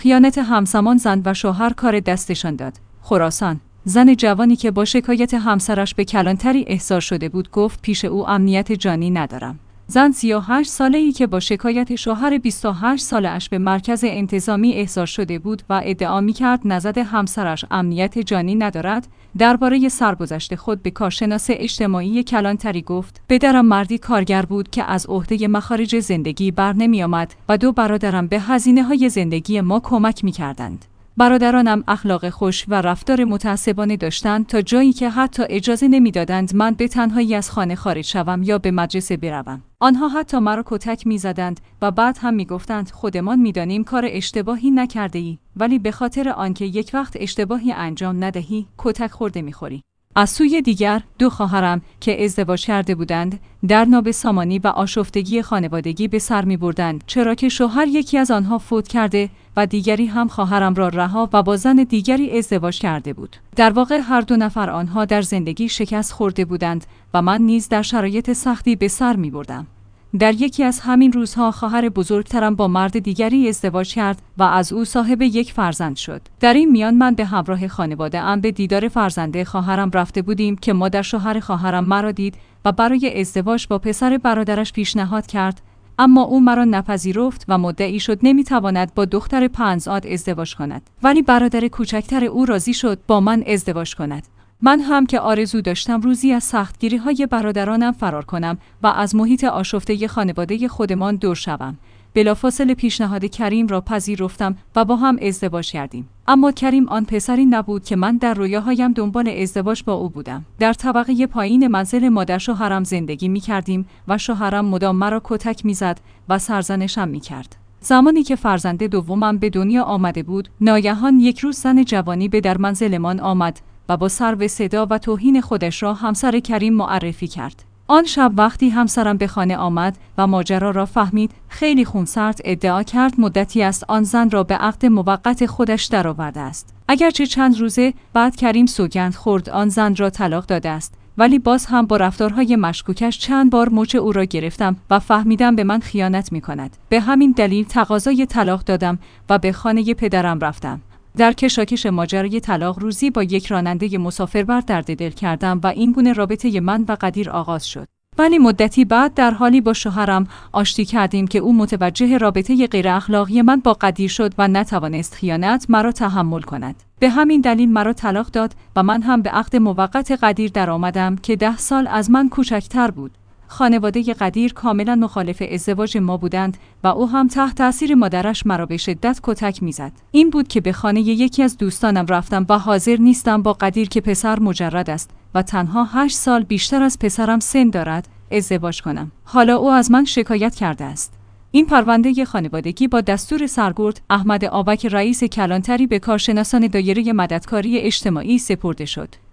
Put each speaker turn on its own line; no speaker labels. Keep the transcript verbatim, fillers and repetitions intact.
خیانت همزمان زن و شوهر کار دستشان داد. خراسان. زن جوانی که با شکایت همسرش به کلانتری احضار شده بود گفت پیش او امنیت جانی ندارم. زن سی و هشت ساله‌ای که با شکایت شوهر بیست و هشت ساله‌اش به مرکز انتظامی احضار شده بود و ادعا می‌کرد نزد همسرش امنیت جانی ندارد، درباره سرگذشت خود به کارشناس اجتماعی کلانتری گفت: پدرم مردی کارگر بود که از عهده مخارج زندگی بر نمی‌آمد و دو برادرم به هزینه‌های زندگی ما کمک می‌کردند. برادرانم اخلاق خوش و رفتار متعصبانه داشتند تا جایی که حتی اجازه نمیدادند من به تنهایی از خانه خارج شوم یا به مدرسه بروم. آنها حتی مرا کتک میزدند و بعد هم میگفتند خودمان میدانیم کار اشتباهی نکرده ای، ولی به خاطر آنکه یک وقت اشتباهی انجام ندهی کتک خورده میخوری. از سوی دیگر دو خواهرم که ازدواج کرده بودند در نابسامانی و آشفتگی خانوادگی به سر می بردند، چرا که شوهر یکی از آنها فوت کرده و دیگری هم خواهرم را رها و با زن دیگری ازدواج کرده بود. در واقع هر دو نفر آنها در زندگی شکست خورده بودند و من نیز در شرایط سختی به سر می بردم. در یکی از همین روزها خواهر بزرگترم با مرد دیگری ازدواج کرد و از او صاحب یک فرزند شد. در این میان من به همراه خانواده ام به دیدار فرزند خواهرم رفته بودیم که مادر شوهر خواهرم مرا دید و برای ازدواج با پسر برادرش پیشنهاد کرد، اما او مرا نپذیرفت و مدعی شد نمیتواند با دختر پنج‌زاد ازدواج کند، ولی برادر کوچکتر او راضی شد با من ازدواج کند. من هم که آرزو داشتم روزی از سختگیری‌های برادرانم فرار کنم و از محیط آشفته خانواده خودمان دور شوم. بلافاصله پیشنهاد کریم را پذیرفتم و با هم ازدواج کردیم. اما کریم آن پسری نبود که من در رویاهایم دنبال ازدواج با او بودم. در طبقه پایین منزل مادر شوهرم زندگی می‌کردیم و شوهرم مدام مرا کتک می‌زد و سرزنشم می‌کرد. زمانی که فرزند دومم به دنیا آمده بود، ناگهان یک روز زن جوانی به در منزلمان آمد و با سر و صدا و توهین خودش را همسر کریم معرفی کرد. آن شب وقتی همسرم به خانه آمد و ماجرا را فهمید، خیلی خونسرد ادعا کرد مدتی است آن زن را به عقد موقت خودش درآورده است. اگرچه چند روزه بعد کریم سوگند خورد آن زن را طلاق داده است، ولی باز هم با رفتارهای مشکوکش چند بار مچ او را گرفتم و فهمیدم به من خیانت می‌کند. به همین دلیل تقاضای طلاق دادم و به خانه پدرم رفتم. در کشاکش ماجرای طلاق روزی با یک راننده مسافربر درد دل کردم و این گونه رابطه من و قدیر آغاز شد. ولی مدتی بعد در حالی با شوهرم آشتی کردیم که او متوجه رابطه غیر اخلاقی من با قدیر شد و نتوانست خیانت مرا تحمل کند. به همین دلیل مرا طلاق داد و من هم به عقد موقت قدیر درآمدم که ده سال از من کوچکتر بود. خانواده قدیر کاملا مخالف ازدواج ما بودند و او هم تحت تاثیر مادرش مرا به شدت کتک میزد. این بود که به خانه یکی از دوستانم رفتم و حاضر نیستم با قدیر که پسر مجرد است و تنها هشت سال بیشتر از پسرم سن دارد ازدواج کنم. حالا او از من شکایت کرده است. این پرونده خانوادگی با دستور سرگرد احمد آبک رئیس کلانتری به کارشناسان دایره مددکاری اجتماعی سپرده شد.